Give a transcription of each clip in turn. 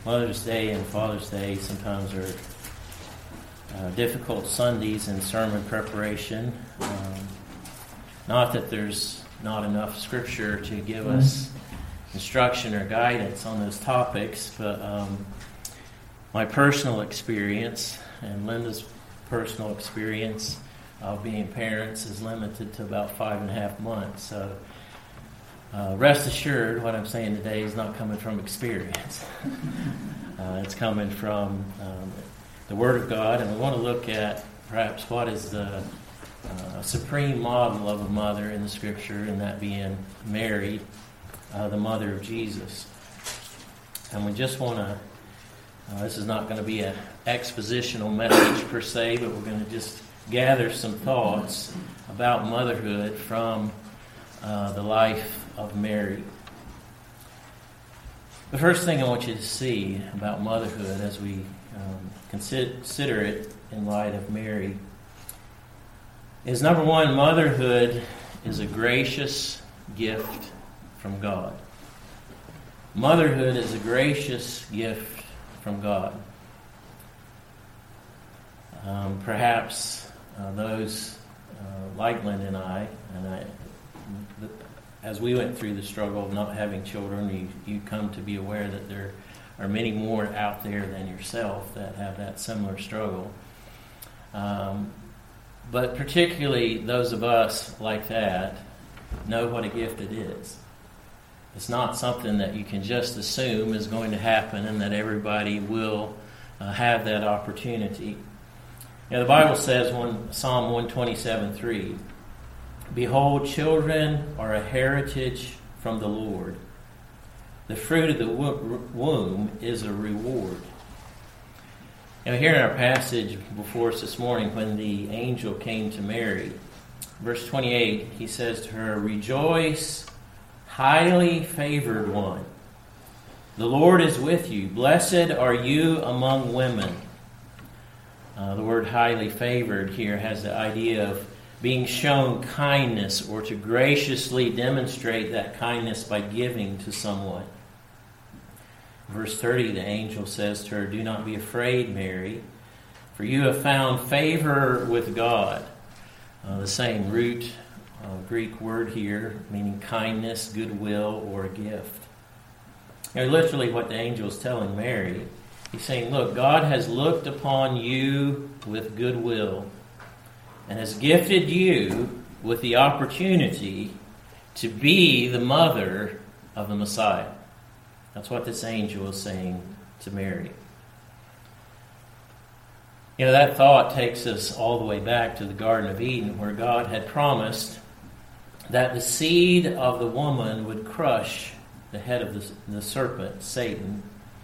Mother's Day and Father's Day sometimes are difficult Sundays in sermon preparation. Not that there's not enough Scripture to give us instruction or guidance on those topics, but my personal experience and Linda's personal experience of being parents is limited to about 5.5 months. So rest assured, what I'm saying today is not coming from experience. It's coming from the Word of God, and we want to look at perhaps what is the supreme model of a mother in the Scripture, and that being Mary, the mother of Jesus. And we just want to, this is not going to be an expositional message per se, but we're going to just gather some thoughts about motherhood from the life of Mary. The first thing I want you to see about motherhood as we consider it in light of Mary is, number one, motherhood is a gracious gift from God. Motherhood is a gracious gift from God. Perhaps those like Linda and I, as we went through the struggle of not having children, you come to be aware that there are many more out there than yourself that have that similar struggle. But particularly those of us like that know what a gift it is. It's not something that you can just assume is going to happen and that everybody will have that opportunity. You know, the Bible says, Psalm 127:3, "Behold, children are a heritage from the Lord. The fruit of the womb is a reward." Now, here in our passage before us this morning, when the angel came to Mary, verse 28, he says to her, "Rejoice, highly favored one. The Lord is with you. Blessed are you among women." The word highly favored here has the idea of being shown kindness or to graciously demonstrate that kindness by giving to someone. Verse 30, the angel says to her, "Do not be afraid, Mary, for you have found favor with God." The same root Greek word here, meaning kindness, goodwill, or a gift. Now, literally what the angel is telling Mary, he's saying, look, God has looked upon you with goodwill and has gifted you with the opportunity to be the mother of the Messiah. That's what this angel is saying to Mary. You know, that thought takes us all the way back to the Garden of Eden, where God had promised that the seed of the woman would crush the head of the serpent, Satan.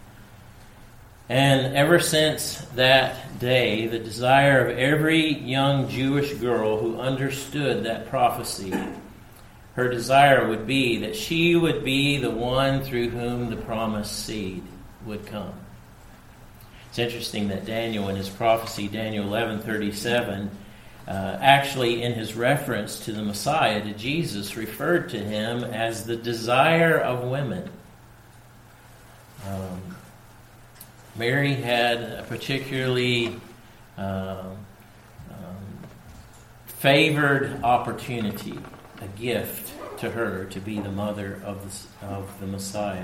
And ever since that day, the desire of every young Jewish girl who understood that prophecy, her desire would be that she would be the one through whom the promised seed would come. It's interesting that Daniel, in his prophecy, Daniel 11:37, actually in his reference to the Messiah, to Jesus, referred to him as the desire of women. Mary had a particularly favored opportunity, a gift to her to be the mother of the Messiah.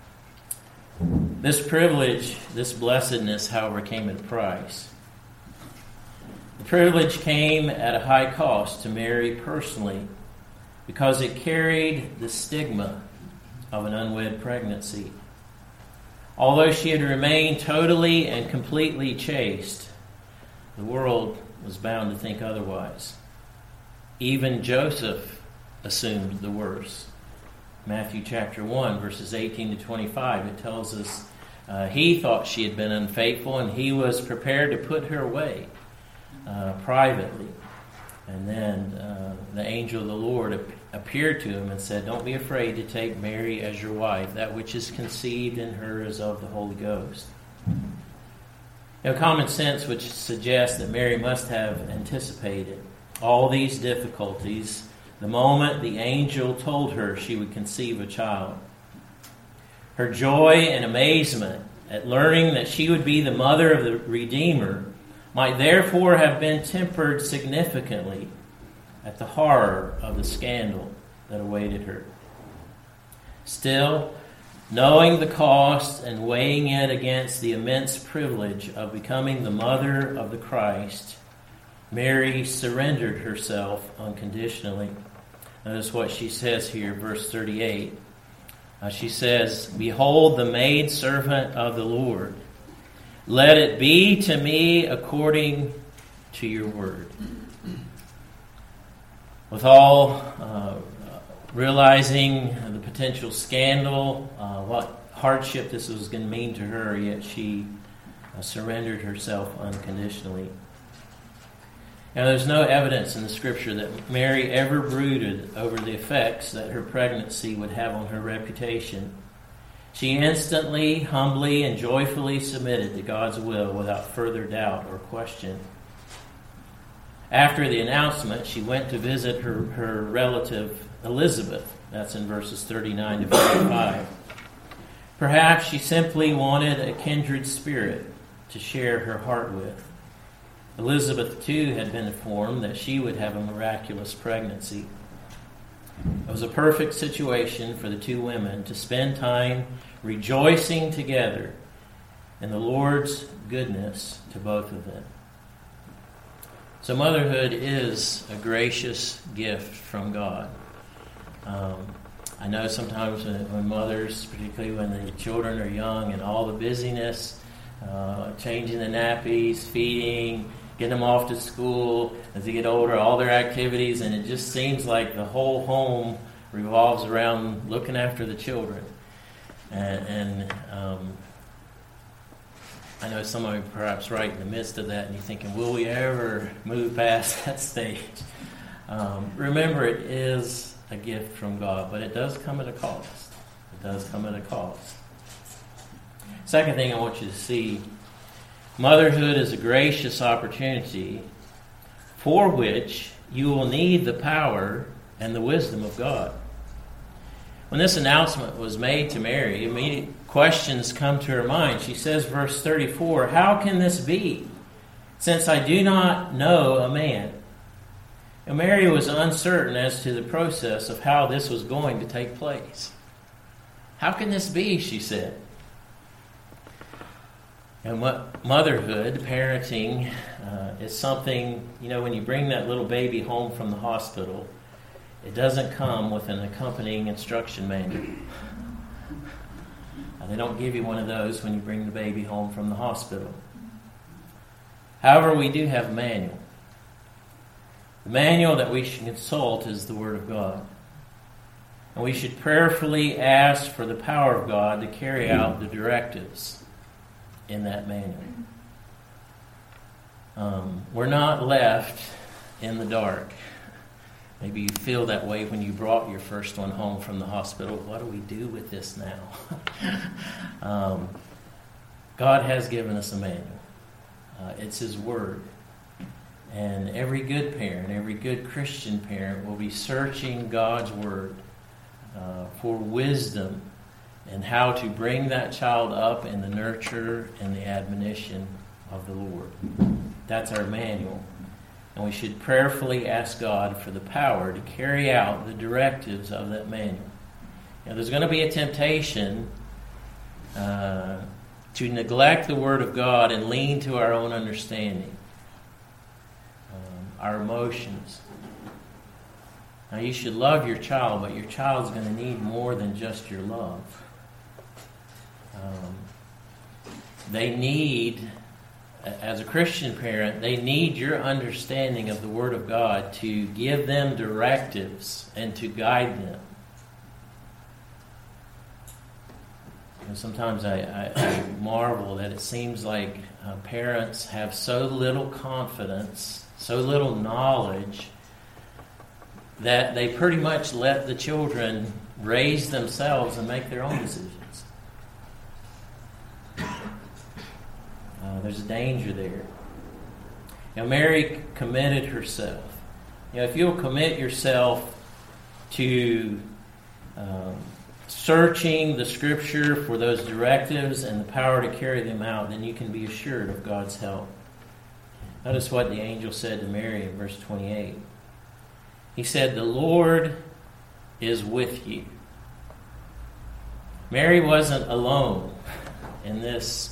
This privilege, this blessedness, however, came at a price. The privilege came at a high cost to Mary personally because it carried the stigma of an unwed pregnancy. Although she had remained totally and completely chaste, the world was bound to think otherwise. Even Joseph assumed the worst. Matthew chapter 1, verses 18 to 25, it tells us he thought she had been unfaithful and he was prepared to put her away privately. And then the angel of the Lord appeared to him and said, "Don't be afraid to take Mary as your wife. That which is conceived in her is of the Holy Ghost." Now, common sense would suggest that Mary must have anticipated all these difficulties the moment the angel told her she would conceive a child. Her joy and amazement at learning that she would be the mother of the Redeemer, might therefore have been tempered significantly at the horror of the scandal that awaited her. Still, knowing the cost and weighing it against the immense privilege of becoming the mother of the Christ, Mary surrendered herself unconditionally. Notice what she says here, verse 38. She says, "Behold the maidservant of the Lord. Let it be to me according to your word." With all realizing the potential scandal, what hardship this was going to mean to her, yet she surrendered herself unconditionally. Now, there's no evidence in the Scripture that Mary ever brooded over the effects that her pregnancy would have on her reputation. She instantly, humbly, and joyfully submitted to God's will without further doubt or question. After the announcement, she went to visit her relative Elizabeth. That's in verses 39 to 45. Perhaps she simply wanted a kindred spirit to share her heart with. Elizabeth, too, had been informed that she would have a miraculous pregnancy. It was a perfect situation for the two women to spend time rejoicing together in the Lord's goodness to both of them. So motherhood is a gracious gift from God. I know sometimes when mothers, particularly when the children are young and all the busyness, changing the nappies, feeding, getting them off to school, as they get older, all their activities, and it just seems like the whole home revolves around looking after the children. And I know some of you perhaps right in the midst of that, and you're thinking, will we ever move past that stage? Remember, it is a gift from God, but it does come at a cost. It does come at a cost. Second thing I want you to see, motherhood is a gracious opportunity for which you will need the power and the wisdom of God. When this announcement was made to Mary, immediate questions come to her mind. She says, verse 34, "How can this be, since I do not know a man?" Now, Mary was uncertain as to the process of how this was going to take place. "How can this be?" she said. And what motherhood, parenting, is something, when you bring that little baby home from the hospital, it doesn't come with an accompanying instruction manual. They don't give you one of those when you bring the baby home from the hospital. However, we do have a manual. The manual that we should consult is the Word of God. And we should prayerfully ask for the power of God to carry out the directives in that manual. We're not left in the dark. Maybe you feel that way when you brought your first one home from the hospital. What do we do with this now? God has given us a manual. It's His Word. And every good parent, every good Christian parent will be searching God's Word for wisdom and how to bring that child up in the nurture and the admonition of the Lord. That's our manual. And we should prayerfully ask God for the power to carry out the directives of that manual. There's going to be a temptation to neglect the Word of God and lean to our own understanding, our emotions. Now, you should love your child, but your child's going to need more than just your love. They need, as a Christian parent, they need your understanding of the Word of God to give them directives and to guide them. And sometimes I marvel that it seems like parents have so little confidence, so little knowledge, that they pretty much let the children raise themselves and make their own decisions. There's a danger there. Mary committed herself. If you'll commit yourself to searching the Scripture for those directives and the power to carry them out, then you can be assured of God's help. Notice what the angel said to Mary in verse 28. He said, "The Lord is with you." Mary wasn't alone in this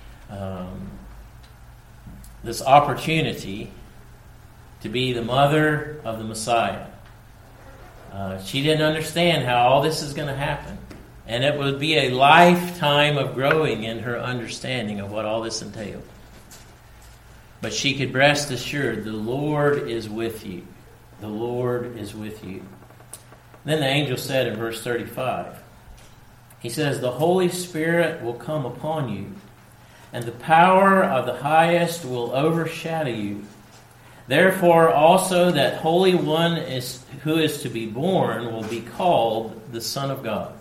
opportunity to be the mother of the Messiah. She didn't understand how all this is going to happen. And it would be a lifetime of growing in her understanding of what all this entailed. But she could rest assured, the Lord is with you. The Lord is with you. Then the angel said in verse 35, he says, "The Holy Spirit will come upon you, and the power of the Highest will overshadow you. Therefore also that Holy One who is to be born will be called the Son of God."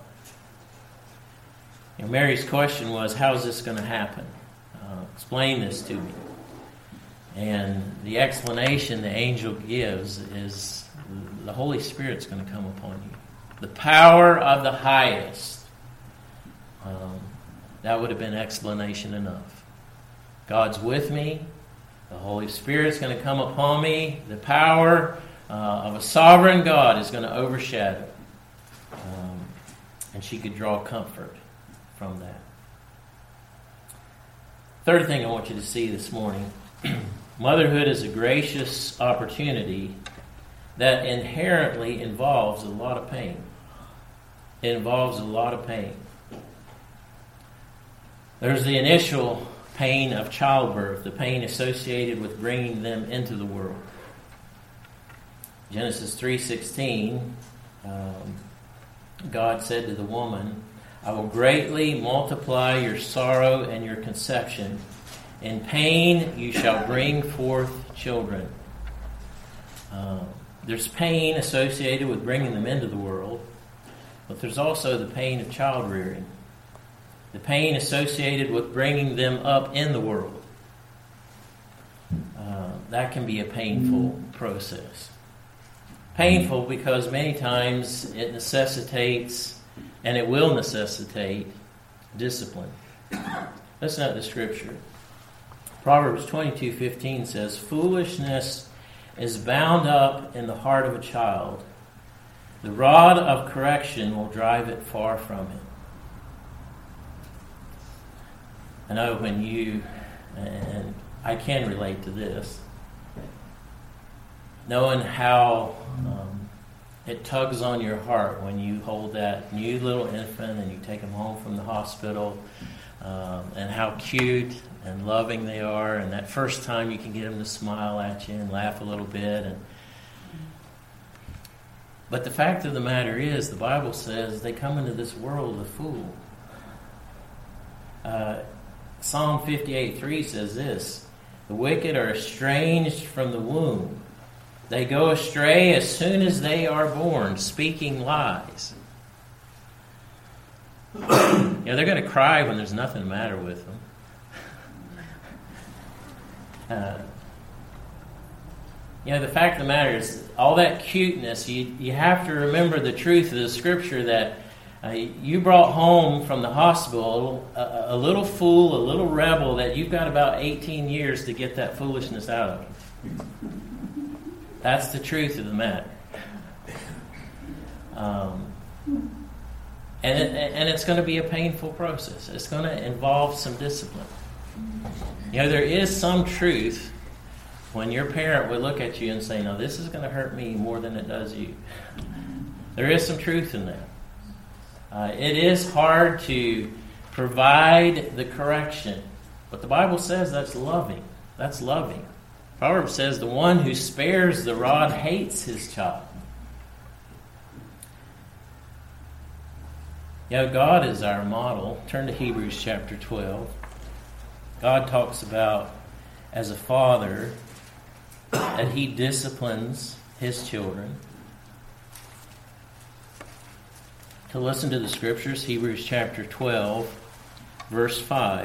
And Mary's question was, how is this going to happen? Explain this to me. And the explanation the angel gives is the Holy Spirit's going to come upon you. The power of the Highest. That would have been explanation enough. God's with me. The Holy Spirit's going to come upon me. The power of a sovereign God is going to overshadow. And she could draw comfort from that. Third thing I want you to see this morning. Motherhood is a gracious opportunity that inherently involves a lot of pain. It involves a lot of pain. There's the initial pain of childbirth, the pain associated with bringing them into the world. Genesis 3:16, God said to the woman, "I will greatly multiply your sorrow and your conception. In pain you shall bring forth children." There's pain associated with bringing them into the world, but there's also the pain of child rearing. The pain associated with bringing them up in the world. That can be a painful process. Painful because many times it necessitates, and it will necessitate, discipline. Listen to the Scripture. Proverbs 22:15 says, "Foolishness is bound up in the heart of a child. The rod of correction will drive it far from him." I know when you, and I can relate to this, knowing how it tugs on your heart when you hold that new little infant and you take them home from the hospital, and how cute and loving they are, and that first time you can get them to smile at you and laugh a little bit. But the fact of the matter is, the Bible says they come into this world a fool. Psalm 58:3 says this, "The wicked are estranged from the womb. They go astray as soon as they are born, speaking lies." They're going to cry when there's nothing the matter with them. The fact of the matter is, all that cuteness, you have to remember the truth of the Scripture that you brought home from the hospital a little fool, a little rebel that you've got about 18 years to get that foolishness out of him. That's the truth of the matter. And it's going to be a painful process. It's going to involve some discipline. There is some truth when your parent would look at you and say, "No, this is going to hurt me more than it does you." There is some truth in that. It is hard to provide the correction, but the Bible says that's loving. That's loving. Proverbs says the one who spares the rod hates his child. God is our model. Turn to Hebrews chapter 12. God talks about, as a father, that he disciplines his children. To listen to the Scriptures, Hebrews chapter 12, verse 5.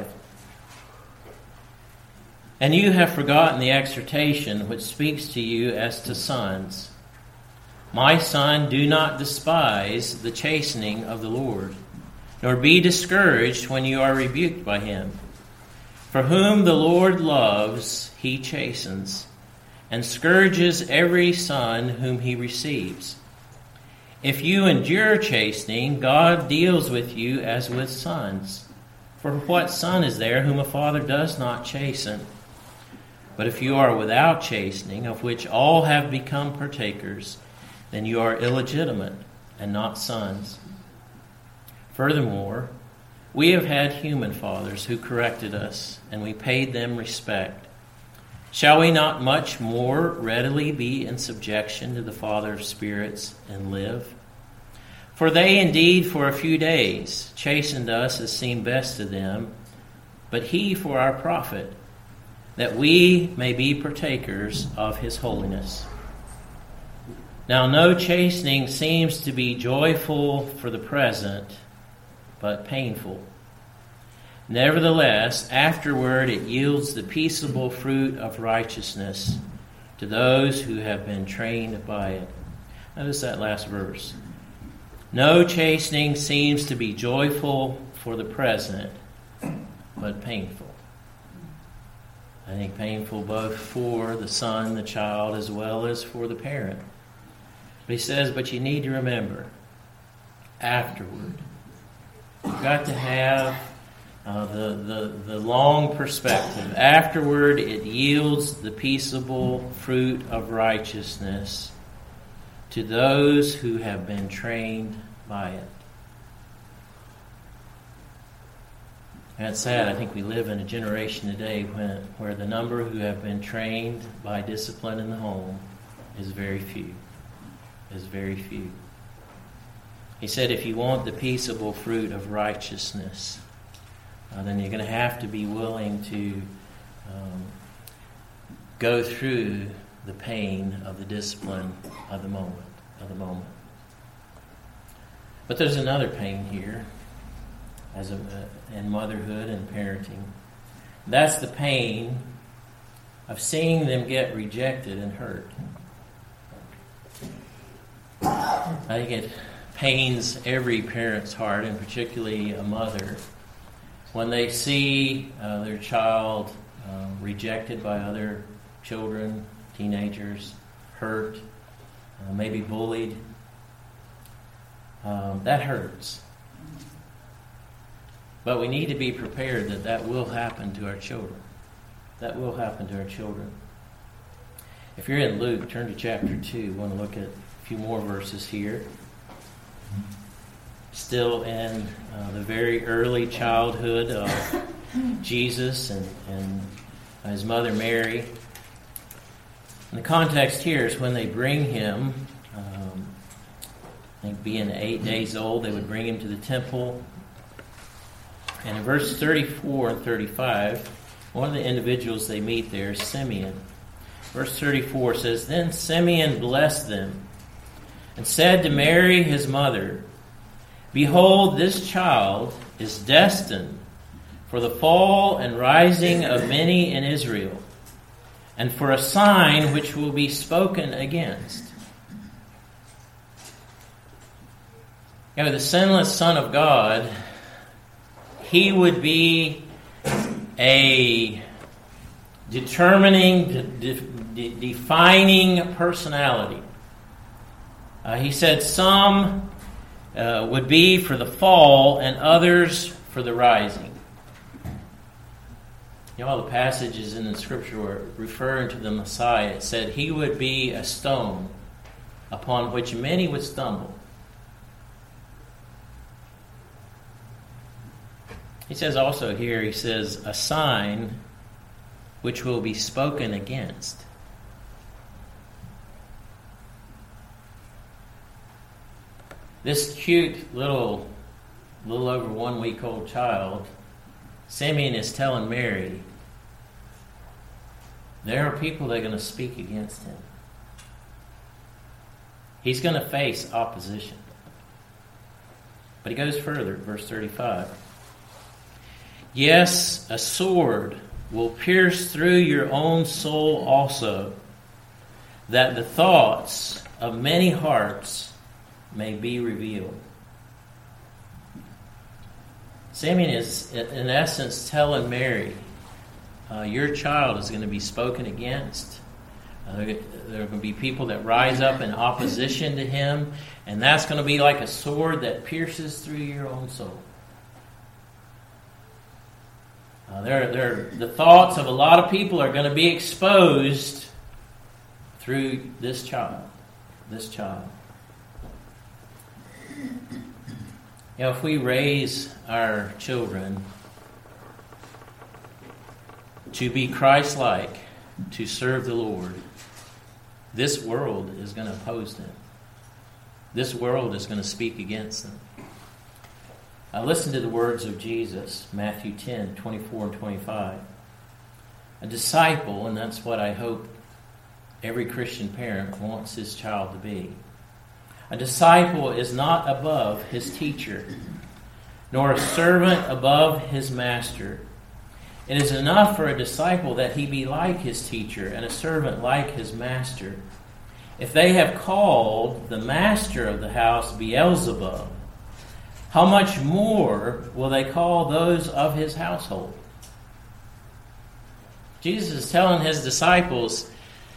"And you have forgotten the exhortation which speaks to you as to sons. My son, do not despise the chastening of the Lord, nor be discouraged when you are rebuked by him. For whom the Lord loves, he chastens, and scourges every son whom he receives. If you endure chastening, God deals with you as with sons. For what son is there whom a father does not chasten? But if you are without chastening, of which all have become partakers, then you are illegitimate and not sons. Furthermore, we have had human fathers who corrected us, and we paid them respect. Shall we not much more readily be in subjection to the Father of spirits and live? For they indeed for a few days chastened us as seemed best to them, but he for our profit, that we may be partakers of his holiness. Now no chastening seems to be joyful for the present, but painful. Nevertheless, afterward it yields the peaceable fruit of righteousness to those who have been trained by it. Notice that last verse. No chastening seems to be joyful for the present, but painful. I think painful both for the son, the child, as well as for the parent. But he says, but you need to remember, afterward, you've got to have the long perspective. Afterward, it yields the peaceable fruit of righteousness to those who have been trained by it. And it's sad. I think we live in a generation today where the number who have been trained by discipline in the home is very few. Is very few. He said, if you want the peaceable fruit of righteousness, then you're going to have to be willing to go through the pain of the discipline of the moment. But there's another pain here, in motherhood and parenting. That's the pain of seeing them get rejected and hurt. I think it pains every parent's heart, and particularly a mother, when they see their child rejected by other children, teenagers, hurt, maybe bullied. That hurts. But we need to be prepared that will happen to our children. That will happen to our children. If you're in Luke, turn to chapter 2. We want to look at a few more verses here. Still in the very early childhood of Jesus and his mother Mary. And the context here is when they bring him, I think being 8 days old, they would bring him to the temple. And in verse 34 and 35, one of the individuals they meet there is Simeon. Verse 34 says, Then Simeon blessed them and said to Mary his mother, Behold, this child is destined for the fall and rising of many in Israel, and for a sign which will be spoken against. You know, the sinless Son of God, he would be a determining, defining personality. He said some would be for the fall and others for the rising. You know, all the passages in the Scripture were referring to the Messiah. It said he would be a stone upon which many would stumble. He says also here, he says, a sign which will be spoken against. This cute little over 1 week old child, Simeon is telling Mary, there are people that are going to speak against him. He's going to face opposition. But he goes further, verse 35. Yes, a sword will pierce through your own soul also, that the thoughts of many hearts may be revealed. Simeon is, in essence, telling Mary, your child is going to be spoken against. There are going to be people that rise up in opposition to him, and that's going to be like a sword that pierces through your own soul. The thoughts of a lot of people are going to be exposed through this child. This child. You know, if we raise our children to be Christ-like, to serve the Lord, this world is going to oppose them. This world is going to speak against them. Listen to the words of Jesus, Matthew 10, 24 and 25. A disciple, and that's what I hope every Christian parent wants his child to be. A disciple is not above his teacher, nor a servant above his master. It is enough for a disciple that he be like his teacher, and a servant like his master. If they have called the master of the house Beelzebub, how much more will they call those of his household? Jesus is telling his disciples,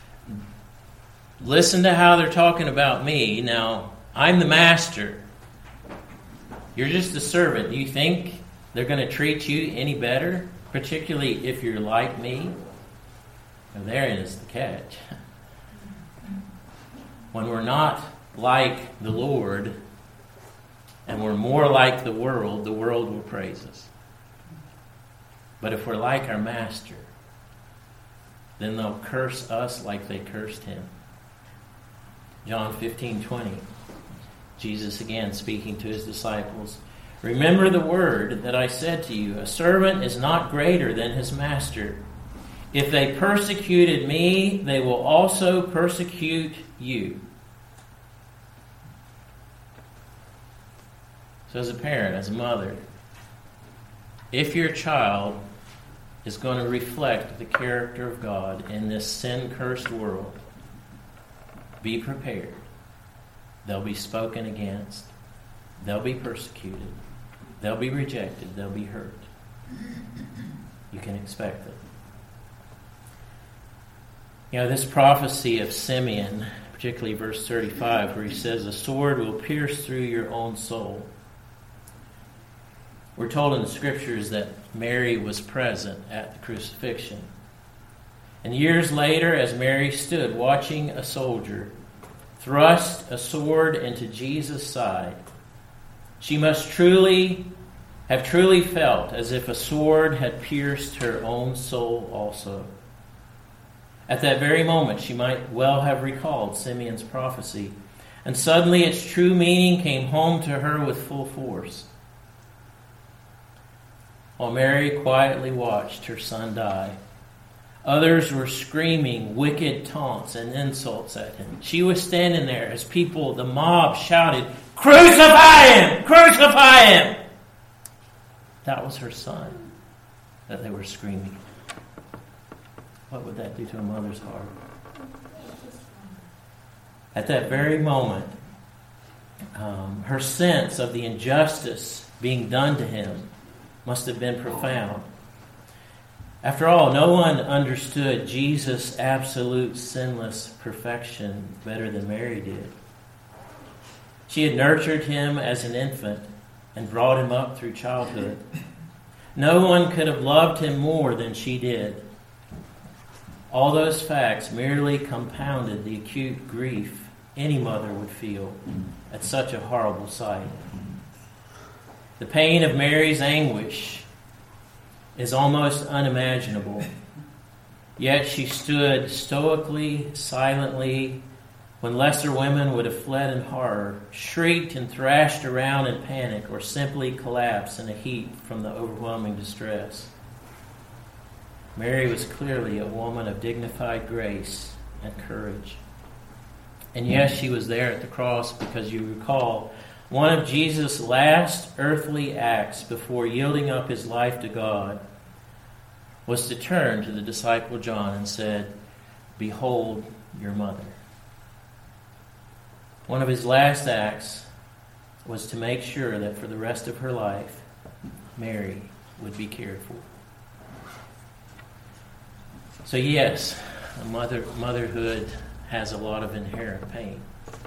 listen to how they're talking about me. Now, I'm the master. You're just a servant. Do you think they're going to treat you any better? Particularly if you're like me? Now, therein is the catch. When we're not like the Lord, and we're more like the world will praise us. But if we're like our master, then they'll curse us like they cursed him. John 15:20. Jesus again speaking to his disciples. Remember the word that I said to you, a servant is not greater than his master. If they persecuted me, they will also persecute you. So as a parent, as a mother, if your child is going to reflect the character of God in this sin-cursed world, be prepared. They'll be spoken against. They'll be persecuted. They'll be rejected. They'll be hurt. You can expect it. You know, this prophecy of Simeon, particularly verse 35, where he says, a sword will pierce through your own soul. We're told in the Scriptures that Mary was present at the crucifixion. And years later, as Mary stood watching a soldier thrust a sword into Jesus' side, she must have truly felt as if a sword had pierced her own soul also. At that very moment, she might well have recalled Simeon's prophecy, and suddenly its true meaning came home to her with full force. While Mary quietly watched her son die, others were screaming wicked taunts and insults at him. She was standing there as people, the mob, shouted, "Crucify him! Crucify him!" That was her son that they were screaming. What would that do to a mother's heart? At that very moment, her sense of the injustice being done to him must have been profound. After all, no one understood Jesus' absolute sinless perfection better than Mary did. She had nurtured him as an infant and brought him up through childhood. No one could have loved him more than she did. All those facts merely compounded the acute grief any mother would feel at such a horrible sight. The pain of Mary's anguish is almost unimaginable. Yet she stood stoically, silently, when lesser women would have fled in horror, shrieked and thrashed around in panic, or simply collapsed in a heap from the overwhelming distress. Mary was clearly a woman of dignified grace and courage. And yes, she was there at the cross because you recall one of Jesus' last earthly acts before yielding up his life to God was to turn to the disciple John and said, "Behold your mother." one of his last acts was to make sure that for the rest of her life, Mary would be cared for. So yes, motherhood has a lot of inherent pain.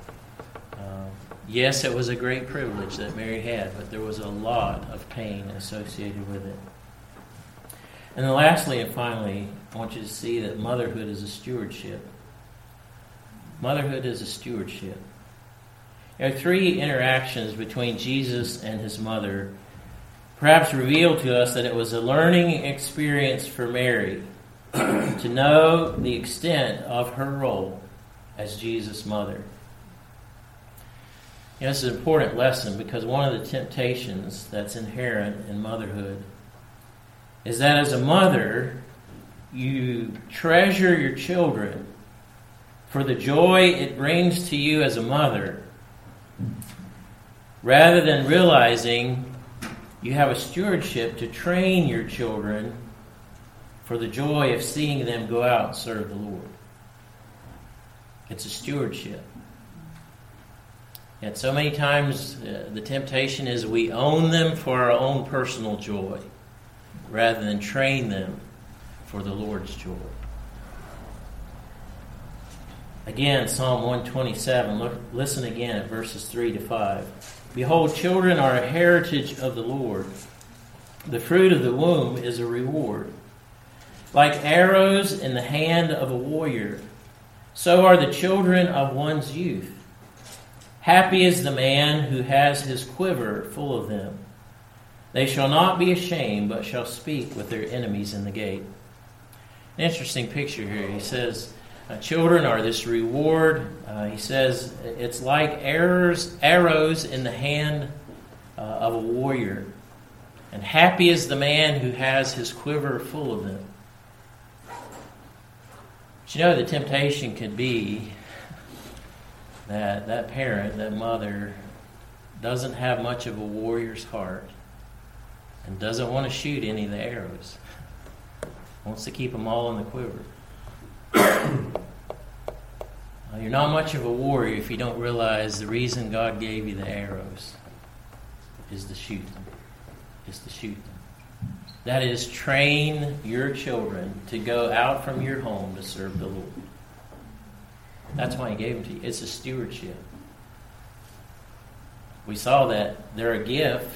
Yes, it was a great privilege that Mary had, but there was a lot of pain associated with it. And then lastly and finally, I want you to see that motherhood is a stewardship. Motherhood is a stewardship. There are three interactions between Jesus and his mother, perhaps reveal to us that it was a learning experience for Mary to know the extent of her role as Jesus' mother. This is an important lesson because one of the temptations that's inherent in motherhood is that as a mother, you treasure your children for the joy it brings to you as a mother, rather than realizing you have a stewardship to train your children for the joy of seeing them go out and serve the Lord. It's a stewardship. Yet so many times the temptation is we own them for our own personal joy rather than train them for the Lord's joy. Again, Psalm 127, listen again at verses 3 to 5. Behold, children are a heritage of the Lord. The fruit of the womb is a reward. Like arrows in the hand of a warrior, so are the children of one's youth. Happy is the man who has his quiver full of them. They shall not be ashamed, but shall speak with their enemies in the gate. An interesting picture here. He says, children are this reward. He says it's like arrows in the hand of a warrior. And happy is the man who has his quiver full of them. But you know, the temptation could be that parent, that mother, doesn't have much of a warrior's heart and doesn't want to shoot any of the arrows. Wants to keep them all in the quiver. You're not much of a warrior if you don't realize the reason God gave you the arrows is to shoot them. Is to shoot them. That is, train your children to go out from your home to serve the Lord. That's why he gave them to you. It's a stewardship. We saw that they're a gift,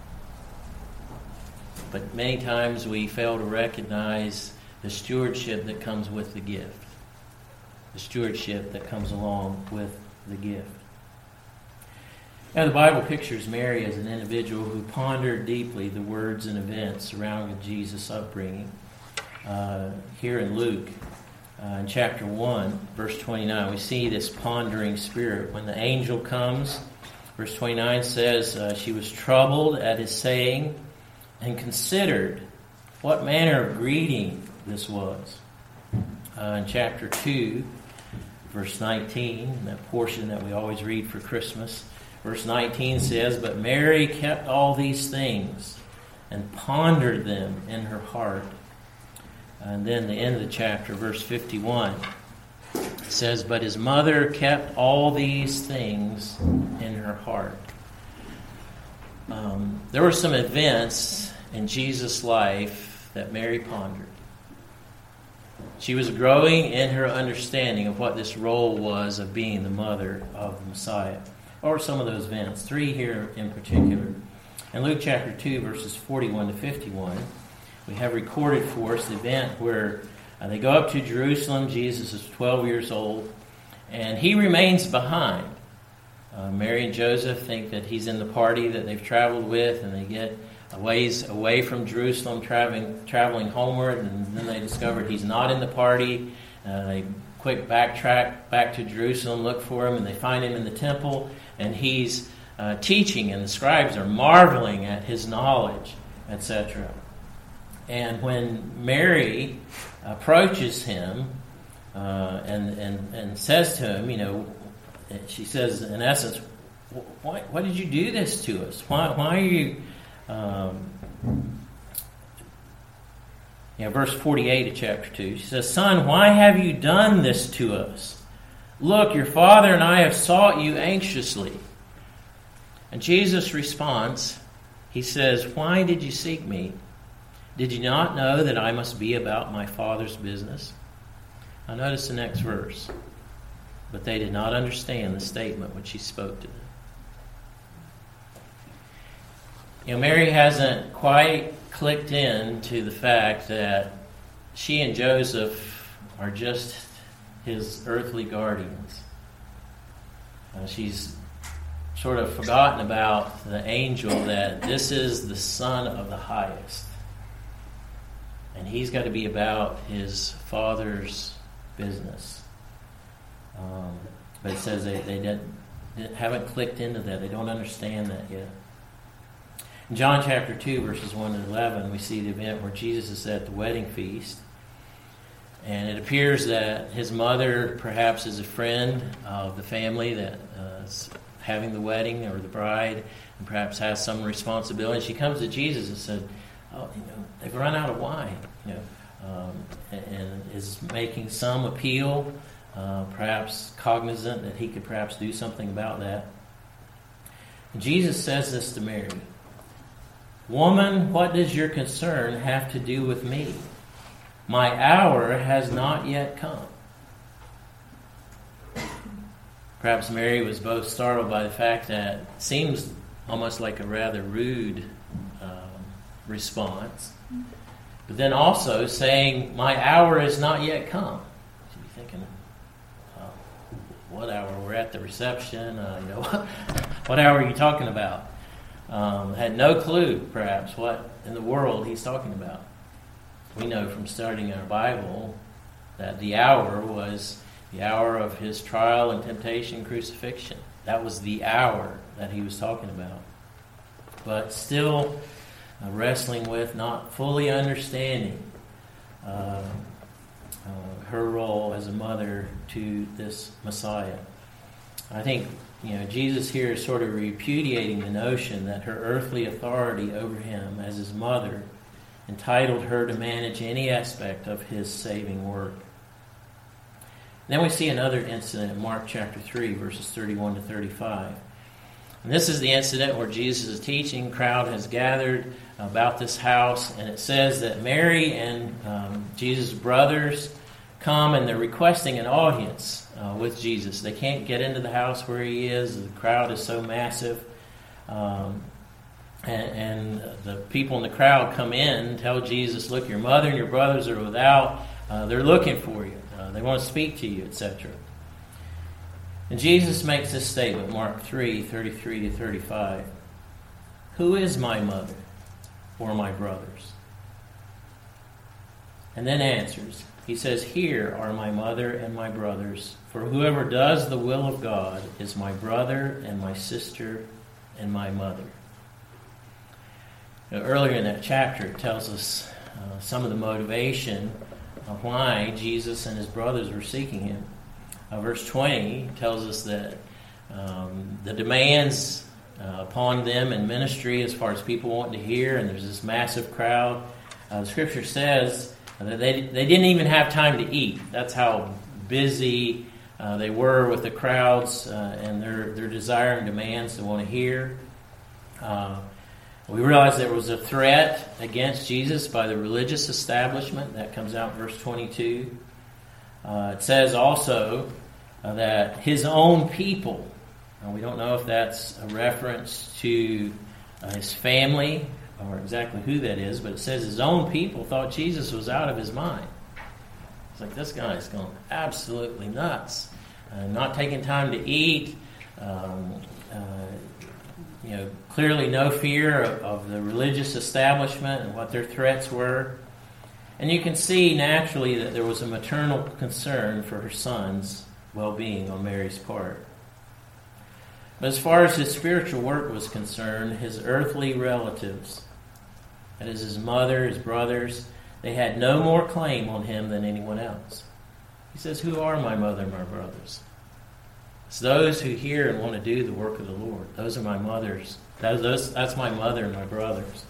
but many times we fail to recognize the stewardship that comes with the gift. The stewardship that comes along with the gift. Now, the Bible pictures Mary as an individual who pondered deeply the words and events surrounding Jesus' upbringing. Here in Luke, in chapter 1, verse 29, we see this pondering spirit. When the angel comes, verse 29 says, she was troubled at his saying and considered what manner of greeting this was. In chapter 2, verse 19, that portion that we always read for Christmas, verse 19 says, but Mary kept all these things and pondered them in her heart. And then the end of the chapter, verse 51, says, but his mother kept all these things in her heart. There were some events in Jesus' life that Mary pondered. She was growing in her understanding of what this role was of being the mother of the Messiah. What were some of those events? 3 here in particular. In Luke chapter 2, verses 41 to 51, we have recorded for us the event where they go up to Jerusalem. Jesus is 12 years old, and he remains behind. Mary and Joseph think that he's in the party that they've traveled with, and they get a ways away from Jerusalem, traveling homeward, and then they discovered he's not in the party. They quick backtrack back to Jerusalem, look for him, and they find him in the temple, and he's teaching, and the scribes are marveling at his knowledge, etc. And when Mary approaches him and says to him, she says, in essence, why did you do this to us? Why are you... verse 48 of chapter 2, she says, son, why have you done this to us? Look, your father and I have sought you anxiously. And Jesus responds, he says, why did you seek me? Did you not know that I must be about my Father's business? Now notice the next verse. But they did not understand the statement which he spoke to them. Mary hasn't quite clicked in to the fact that she and Joseph are just his earthly guardians. She's sort of forgotten about the angel, that this is the Son of the Highest. And he's got to be about his Father's business. But it says they haven't clicked into that. They don't understand that yet. In John chapter 2, verses 1 to 11, we see the event where Jesus is at the wedding feast. And it appears that his mother perhaps is a friend of the family that is having the wedding, or the bride, and perhaps has some responsibility. She comes to Jesus and said, they've run out of wine, and is making some appeal, perhaps cognizant that he could perhaps do something about that. And Jesus says this to Mary, "Woman, what does your concern have to do with me? My hour has not yet come." Perhaps Mary was both startled by the fact that it seems almost like a rather rude response, but then also saying, "My hour is not yet come." She'd be thinking, what hour? We're at the reception. What hour are you talking about? Had no clue, perhaps, what in the world he's talking about. We know from studying our Bible that the hour was the hour of his trial and temptation, crucifixion. That was the hour that he was talking about. But still wrestling with, not fully understanding her role as a mother to this Messiah. I think Jesus here is sort of repudiating the notion that her earthly authority over him as his mother entitled her to manage any aspect of his saving work. Then we see another incident in Mark chapter 3, verses 31 to 35. And this is the incident where Jesus is teaching. A crowd has gathered about this house, and it says that Mary and Jesus' brothers come, and they're requesting an audience with Jesus. They can't get into the house where he is. The crowd is so massive. And the people in the crowd come in and tell Jesus, "Look, your mother and your brothers are without. They're looking for you. They want to speak to you," etc. And Jesus makes this statement, Mark 3, 33 to 35. "Who is my mother or my brothers?" And then answers. He says, "Here are my mother and my brothers. For whoever does the will of God is my brother and my sister and my mother." Earlier in that chapter, it tells us some of the motivation of why Jesus and his brothers were seeking him. Verse 20 tells us that the demands upon them in ministry, as far as people wanting to hear, and there's this massive crowd. The scripture says that they didn't even have time to eat. That's how busy they were with the crowds and their desire and demands to want to hear. We realize there was a threat against Jesus by the religious establishment. That comes out in verse 22. It says also that his own people, and we don't know if that's a reference to his family or exactly who that is, but it says his own people thought Jesus was out of his mind. It's like, this guy's going absolutely nuts. Not taking time to eat. Clearly no fear of the religious establishment and what their threats were. And you can see naturally that there was a maternal concern for her son's well-being on Mary's part. But as far as his spiritual work was concerned, his earthly relatives, that is his mother, his brothers, they had no more claim on him than anyone else. He says, "Who are my mother and my brothers?" It's those who hear and want to do the work of the Lord. Those are my mothers. That's my mother and my brothers.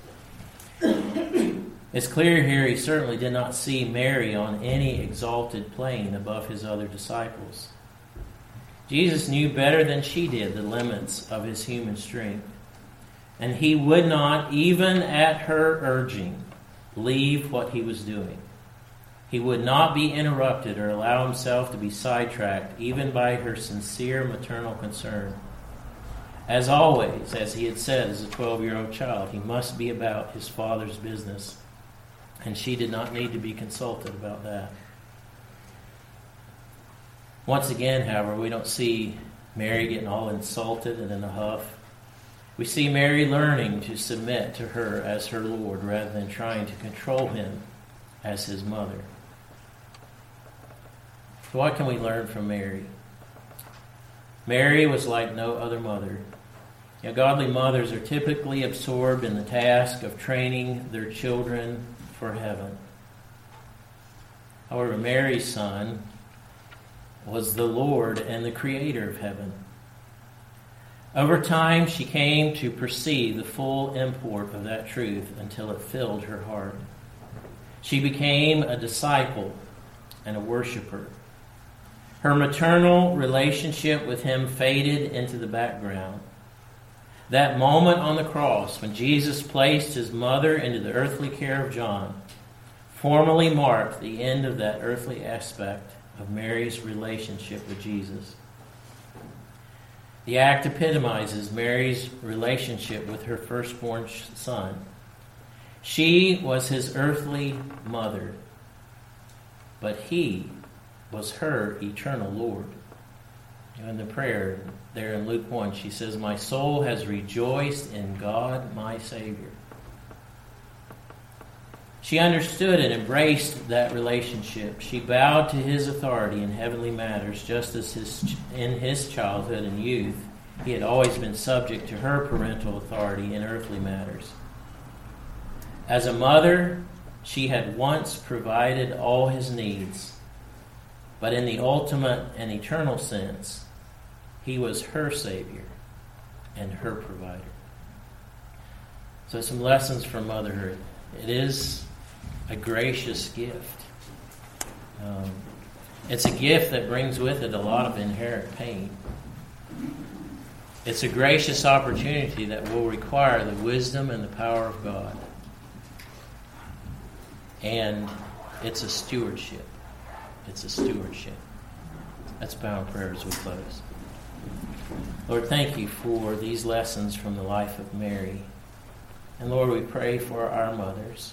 It's clear here he certainly did not see Mary on any exalted plane above his other disciples. Jesus knew better than she did the limits of his human strength. And he would not, even at her urging, leave what he was doing. He would not be interrupted or allow himself to be sidetracked, even by her sincere maternal concern. As always, as he had said as a 12-year-old child, he must be about his Father's business. And she did not need to be consulted about that. Once again, however, we don't see Mary getting all insulted and in a huff. We see Mary learning to submit to her as her Lord rather than trying to control him as his mother. So what can we learn from Mary? Mary was like no other mother. Godly mothers are typically absorbed in the task of training their children for heaven. However, Mary's son was the Lord and the Creator of heaven. Over time, she came to perceive the full import of that truth until it filled her heart. She became a disciple and a worshiper. Her maternal relationship with him faded into the background. That moment on the cross when Jesus placed his mother into the earthly care of John formally marked the end of that earthly aspect of Mary's relationship with Jesus. The act epitomizes Mary's relationship with her firstborn son. She was his earthly mother, but he was her eternal Lord. In the prayer there in Luke 1, she says, "My soul has rejoiced in God, my Savior." She understood and embraced that relationship. She bowed to his authority in heavenly matters, just as in his childhood and youth, he had always been subject to her parental authority in earthly matters. As a mother, she had once provided all his needs, but in the ultimate and eternal sense, he was her Savior and her provider. So some lessons from motherhood. It is a gracious gift. It's a gift that brings with it a lot of inherent pain. It's a gracious opportunity that will require the wisdom and the power of God. And it's a stewardship. It's a stewardship. Let's bow in prayer as we close. Lord, thank you for these lessons from the life of Mary. And Lord, we pray for our mothers.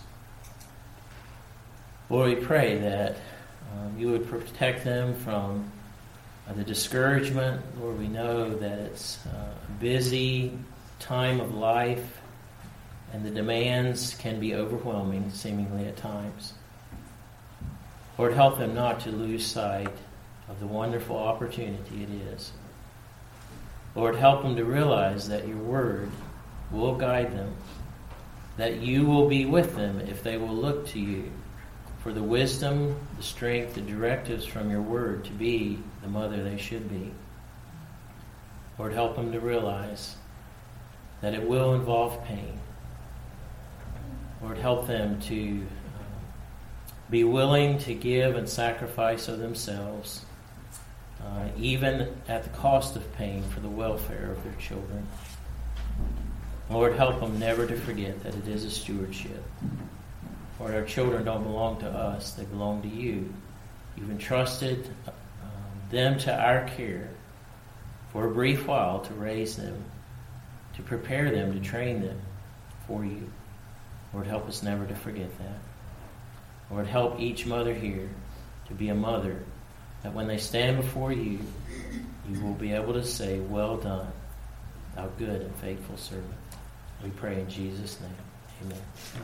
Lord, we pray that you would protect them from the discouragement. Lord, we know that it's a busy time of life, and the demands can be overwhelming, seemingly at times. Lord, help them not to lose sight of the wonderful opportunity it is. Lord, help them to realize that your word will guide them, that you will be with them if they will look to you for the wisdom, the strength, the directives from your word to be the mother they should be. Lord, help them to realize that it will involve pain. Lord, help them to be willing to give and sacrifice of themselves, even at the cost of pain, for the welfare of their children. Lord, help them never to forget that it is a stewardship. Lord, our children don't belong to us, they belong to you. You've entrusted them to our care for a brief while to raise them, to prepare them, to train them for you. Lord, help us never to forget that. Lord, help each mother here to be a mother that when they stand before you, you will be able to say, "Well done, thou good and faithful servant." We pray in Jesus' name. Amen.